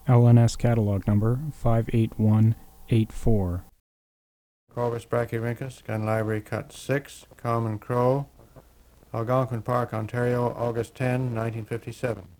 LNS catalog number 58184. Corvus brachyrhynchus, Gun Library Cut 6, Common Crow, Algonquin Park, Ontario, August 10, 1957.